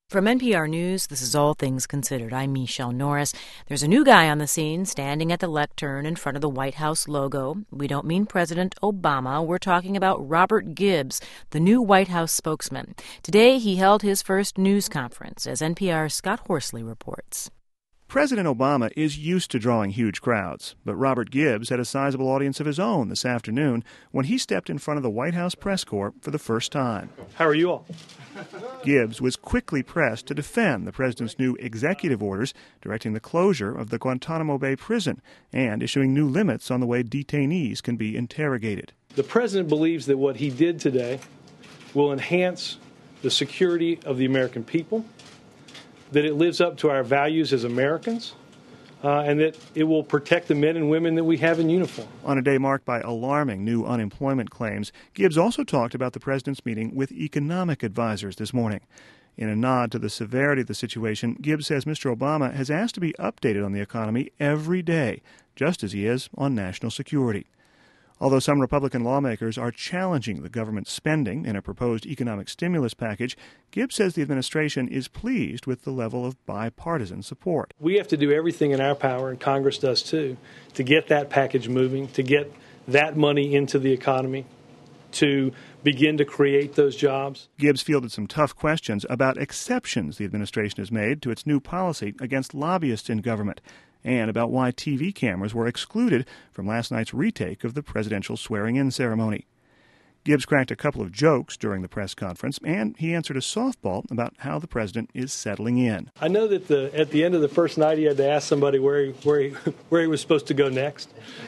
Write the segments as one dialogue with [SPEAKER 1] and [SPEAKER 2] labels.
[SPEAKER 1] From NPR News, this is All Things Considered. I'm Michelle Norris. There's a new guy on the scene standing at the lectern in front of the White House logo. We don't mean President Obama. We're talking about Robert Gibbs, the new White House spokesman. Today, he held his first news conference, as NPR's Scott Horsley reports.
[SPEAKER 2] President Obama is used to drawing huge crowds, but Robert Gibbs had a sizable audience of his own this afternoon when he stepped in front of the White House press corps for the first time.
[SPEAKER 3] How are you all?
[SPEAKER 2] Gibbs was quickly pressed to defend the president's new executive orders directing the closure of the Guantanamo Bay prison and issuing new limits on the way detainees can be interrogated.
[SPEAKER 3] The president believes that what he did today will enhance the security of the American people, that it lives up to our values as Americans, and that it will protect the men and women that we have in uniform.
[SPEAKER 2] On a day marked by alarming new unemployment claims, Gibbs also talked about the president's meeting with economic advisors this morning. In a nod to the severity of the situation, Gibbs says Mr. Obama has asked to be updated on the economy every day, just as he is on national security. Although some Republican lawmakers are challenging the government's spending in a proposed economic stimulus package, Gibbs says the administration is pleased with the level of bipartisan support.
[SPEAKER 3] We have to do everything in our power, and Congress does too, to get that package moving, to get that money into the economy, to begin to create those jobs.
[SPEAKER 2] Gibbs fielded some tough questions about exceptions the administration has made to its new policy against lobbyists in government, and about why TV cameras were excluded from last night's retake of the presidential swearing-in ceremony. Gibbs cracked a couple of jokes during the press conference, and he answered a softball about how the president is settling in.
[SPEAKER 3] I know that at the end of the first night he had to ask somebody where he was supposed to go next.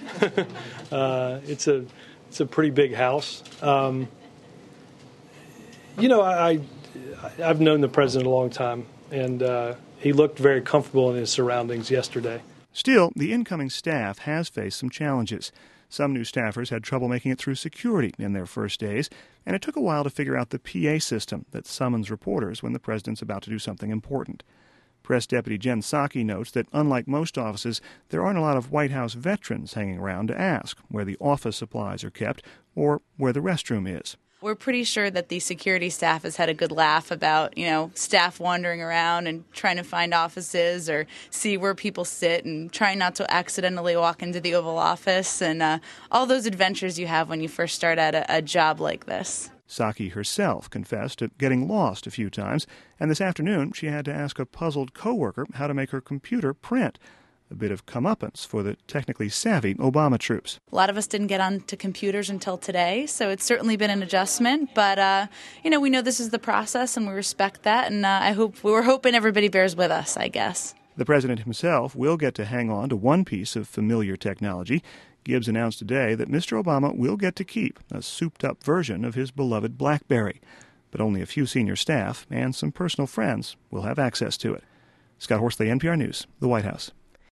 [SPEAKER 3] It's a pretty big house. I've known the president a long time, and he looked very comfortable in his surroundings yesterday.
[SPEAKER 2] Still, the incoming staff has faced some challenges. Some new staffers had trouble making it through security in their first days, and it took a while to figure out the PA system that summons reporters when the president's about to do something important. Press Deputy Jen Psaki notes that, unlike most offices, there aren't a lot of White House veterans hanging around to ask where the office supplies are kept or where the restroom is.
[SPEAKER 4] We're pretty sure that the security staff has had a good laugh about, staff wandering around and trying to find offices or see where people sit and trying not to accidentally walk into the Oval Office and all those adventures you have when you first start at a job like this.
[SPEAKER 2] Psaki herself confessed to getting lost a few times, and this afternoon she had to ask a puzzled coworker how to make her computer print. A bit of comeuppance for the technically savvy Obama troops.
[SPEAKER 4] A lot of us didn't get onto computers until today, so it's certainly been an adjustment. But, we know this is the process, and we respect that, and we're hoping everybody bears with us, I guess.
[SPEAKER 2] The president himself will get to hang on to one piece of familiar technology. Gibbs announced today that Mr. Obama will get to keep a souped-up version of his beloved BlackBerry. But only a few senior staff and some personal friends will have access to it. Scott Horsley, NPR News, the White House.